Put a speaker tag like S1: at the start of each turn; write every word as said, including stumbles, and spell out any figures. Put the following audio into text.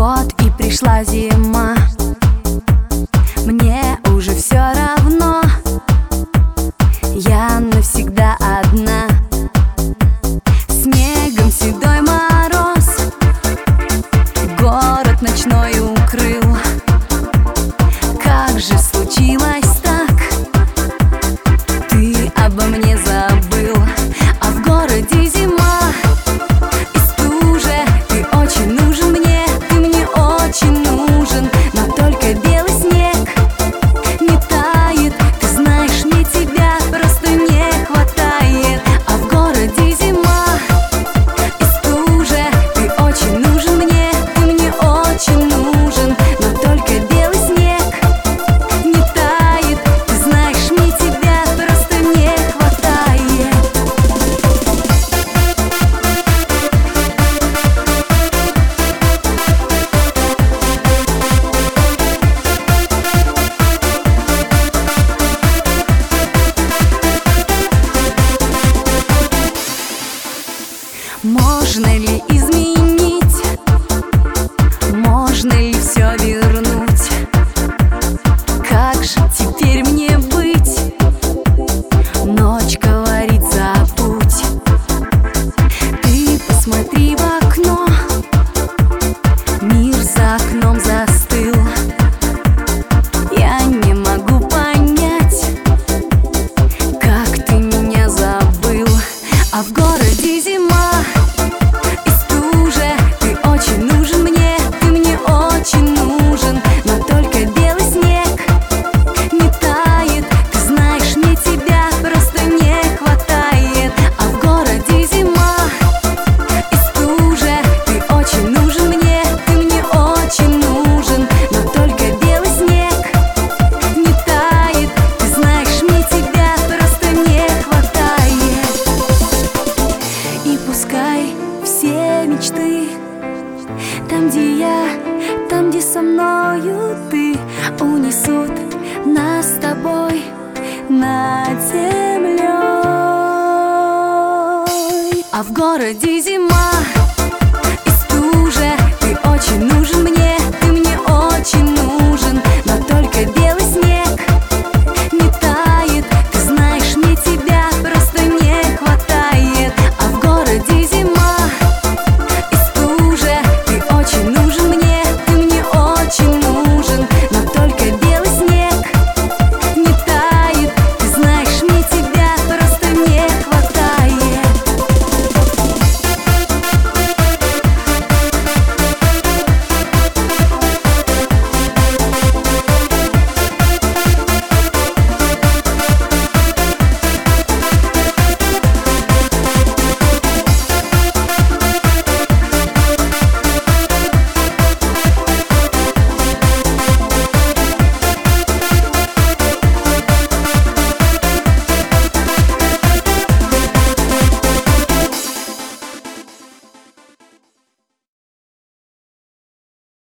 S1: Вот и пришла зима, мне уже все равно, я навсегда одна. Снегом седой мороз город ночной укрыл. Как же случилось так? Ты обо мне забыл, а в городе зима и стужа. Ты очень нужен мне, ты мне очень нужен, но только белый снег не тает. Ты знаешь, мне тебя просто не хватает, а в городе зима и стужа. Ты очень нужен мне, ты мне очень нужен, но только белый снег не тает. Ты знаешь, мне тебя просто не хватает. Можно ли изменить? Можно ли все вернуть? Как же теперь мне быть? Ночь говорит забудь. Ты посмотри в окно, мир за окном застыл. Я не могу понять, как ты меня забыл, а в городе зима и стужа. Ты очень нужен мне, ты мне очень нужен, но только белый снег не тает. Ты знаешь, мне тебя просто не хватает, а в городе зима и стужа. Ты очень нужен мне, ты мне очень нужен, но только белый снег не тает. Ты знаешь, мне тебя просто не хватает. И пускай все мечты там, где я, там, где со мною ты, унесут нас с тобой над землей. А в городе зима